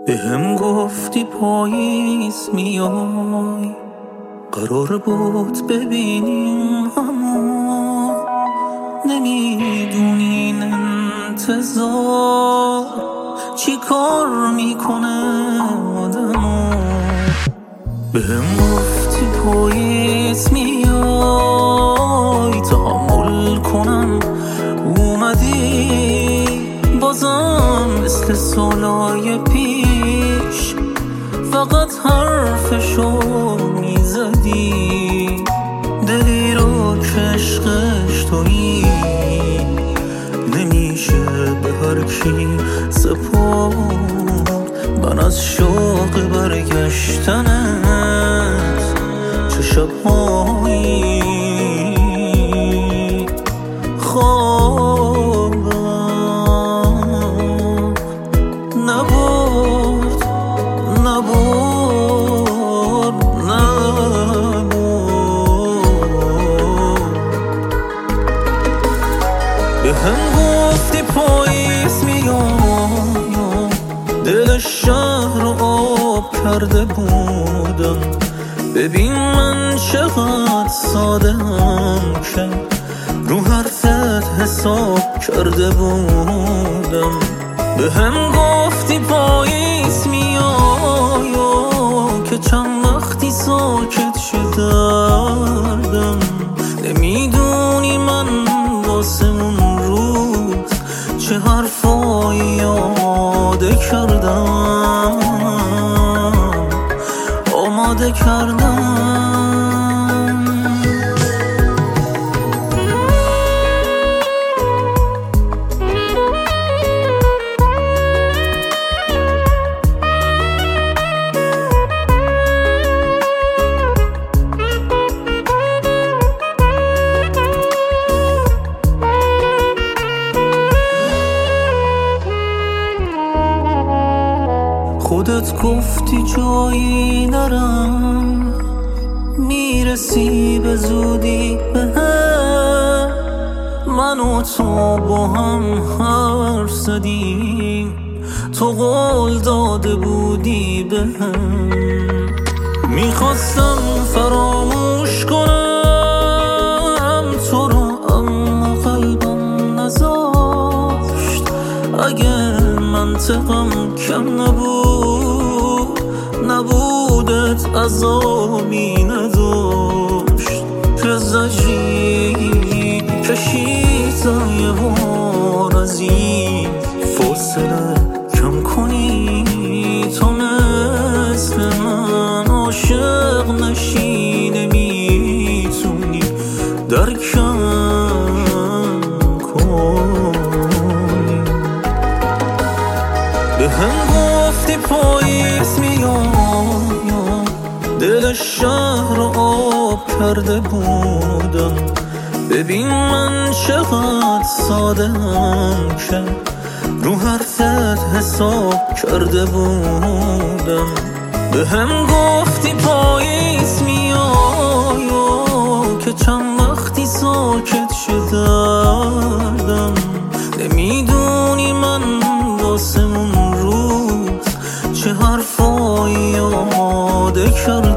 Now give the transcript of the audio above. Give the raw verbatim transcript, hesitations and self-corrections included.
به هم گفتی پاییز میای، قرار بود ببینیم اما نمیدونی این انتظار چی کار میکنه آدمو. به هم گفتی پاییز میای تحمل کنم، اومدی بازم مثل سالای پیش فقط حرفشو میزدی. دلی رو که عشقش تویی نمیشه به هر کی سپرد. من از شوق برگشتنت چه شبهایی خوابم نبود نبود نبود. به هم گفتی پاییز میام، دل شهر رو آب کرده بودم. ببین من چقدر ساده‌ام که رو حرفت حساب کرده بودم. به هم گفتی پاییز میای که چند وقتی ساکت شدردم. نمیدونی من واسه اون روز چه حرفایی آماده کردم آماده کردم. خودت گفتی جایی نرم، میرسی به زودی به هم. من و تو با هم حرف زدیم، تو قول داده بودی به هم. میخواستم فراموش کنم تو رو اما قلبم نذاشت. اگه منطقم کم نبود نبودت عذابی نداشت. که زجری کشید یه بار از این فاصله کم کنی. تو مثل من عاشق نشی نمیتونی درکم کنی. به هم گفتی پاییز میای، دل شهر رو آب کرده بودم. ببین من چقدر ساده‌ام که رو حرفت حساب کرده بودم. به هم گفتی پاییز میای که چند وقتی ساکت شدردم. نمیدونی من واسه اون روز چه حرفایی آماده کردم